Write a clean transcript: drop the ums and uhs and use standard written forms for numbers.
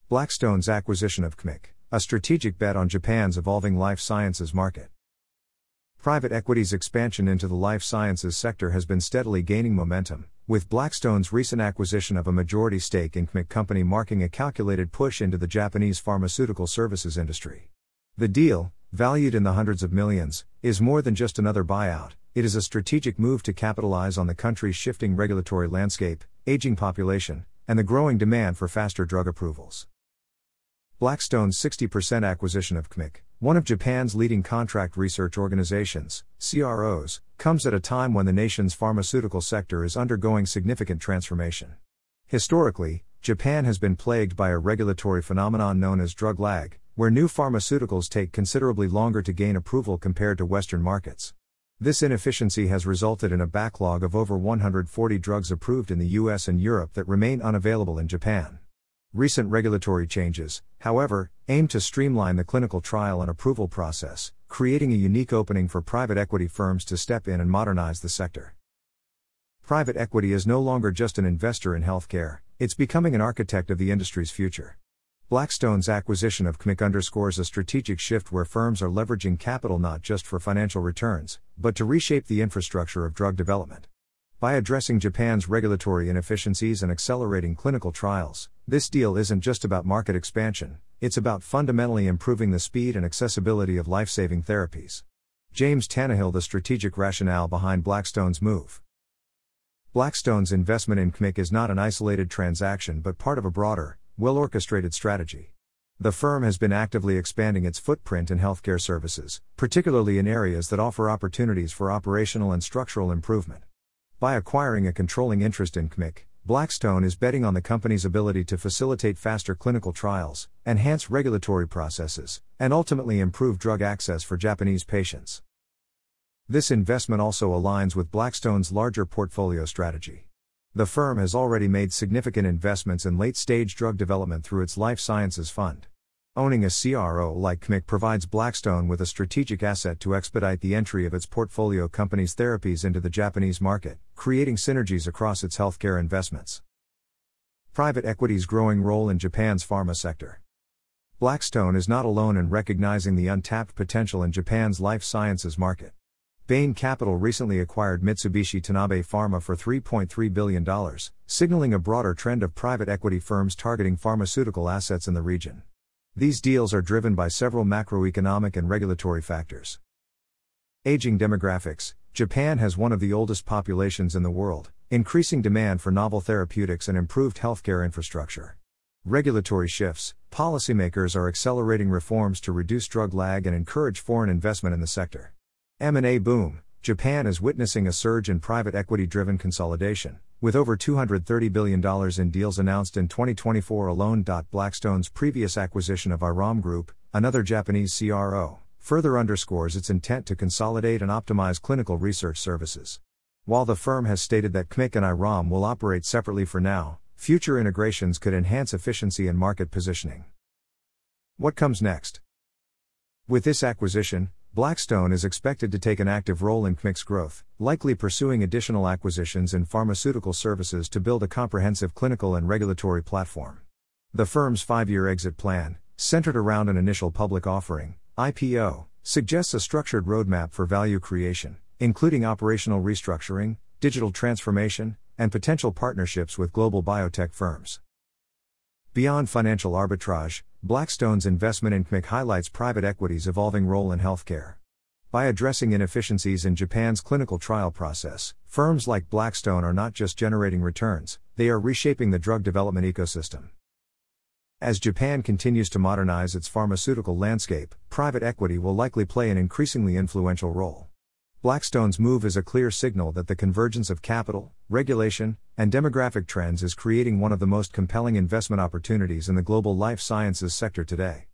Blackstone's acquisition of CMIC, a strategic bet on Japan's evolving life sciences market. Private equity's expansion into the life sciences sector has been steadily gaining momentum, with Blackstone's recent acquisition of a majority stake in CMIC Company marking a calculated push into the Japanese pharmaceutical services industry. The deal, valued in the hundreds of millions, is more than just another buyout. It is a strategic move to capitalize on the country's shifting regulatory landscape, aging population, and the growing demand for faster drug approvals. Blackstone's 60% acquisition of CMIC, one of Japan's leading contract research organizations, CROs, comes at a time when the nation's pharmaceutical sector is undergoing significant transformation. Historically, Japan has been plagued by a regulatory phenomenon known as drug lag, where new pharmaceuticals take considerably longer to gain approval compared to Western markets. This inefficiency has resulted in a backlog of over 140 drugs approved in the US and Europe that remain unavailable in Japan. Recent regulatory changes, however, aim to streamline the clinical trial and approval process, creating a unique opening for private equity firms to step in and modernize the sector. Private equity is no longer just an investor in healthcare, it's becoming an architect of the industry's future. Blackstone's acquisition of CMIC underscores a strategic shift where firms are leveraging capital not just for financial returns, but to reshape the infrastructure of drug development. By addressing Japan's regulatory inefficiencies and accelerating clinical trials, this deal isn't just about market expansion, it's about fundamentally improving the speed and accessibility of life-saving therapies. James Tannehill, the strategic rationale behind Blackstone's move. Blackstone's investment in CMIC is not an isolated transaction but part of a broader, well-orchestrated strategy. The firm has been actively expanding its footprint in healthcare services, particularly in areas that offer opportunities for operational and structural improvement. By acquiring a controlling interest in CMIC, Blackstone is betting on the company's ability to facilitate faster clinical trials, enhance regulatory processes, and ultimately improve drug access for Japanese patients. This investment also aligns with Blackstone's larger portfolio strategy. The firm has already made significant investments in late-stage drug development through its life sciences fund. Owning a CRO like CMIC provides Blackstone with a strategic asset to expedite the entry of its portfolio company's therapies into the Japanese market, creating synergies across its healthcare investments. Private equity's growing role in Japan's pharma sector. Blackstone is not alone in recognizing the untapped potential in Japan's life sciences market. Bain Capital recently acquired Mitsubishi Tanabe Pharma for $3.3 billion, signaling a broader trend of private equity firms targeting pharmaceutical assets in the region. These deals are driven by several macroeconomic and regulatory factors. Aging demographics. Japan has one of the oldest populations in the world, increasing demand for novel therapeutics and improved healthcare infrastructure. Regulatory shifts. Policymakers are accelerating reforms to reduce drug lag and encourage foreign investment in the sector. M&A boom. Japan is witnessing a surge in private equity-driven consolidation, with over $230 billion in deals announced in 2024 alone. Blackstone's previous acquisition of IRAM Group, another Japanese CRO, further underscores its intent to consolidate and optimize clinical research services. While the firm has stated that CMIC and IRAM will operate separately for now, future integrations could enhance efficiency and market positioning. What comes next? With this acquisition, Blackstone is expected to take an active role in CMIC's growth, likely pursuing additional acquisitions in pharmaceutical services to build a comprehensive clinical and regulatory platform. The firm's 5-year exit plan, centered around an initial public offering, IPO, suggests a structured roadmap for value creation, including operational restructuring, digital transformation, and potential partnerships with global biotech firms. Beyond financial arbitrage, Blackstone's investment in CMIC highlights private equity's evolving role in healthcare. By addressing inefficiencies in Japan's clinical trial process, firms like Blackstone are not just generating returns, they are reshaping the drug development ecosystem. As Japan continues to modernize its pharmaceutical landscape, private equity will likely play an increasingly influential role. Blackstone's move is a clear signal that the convergence of capital, regulation, and demographic trends is creating one of the most compelling investment opportunities in the global life sciences sector today.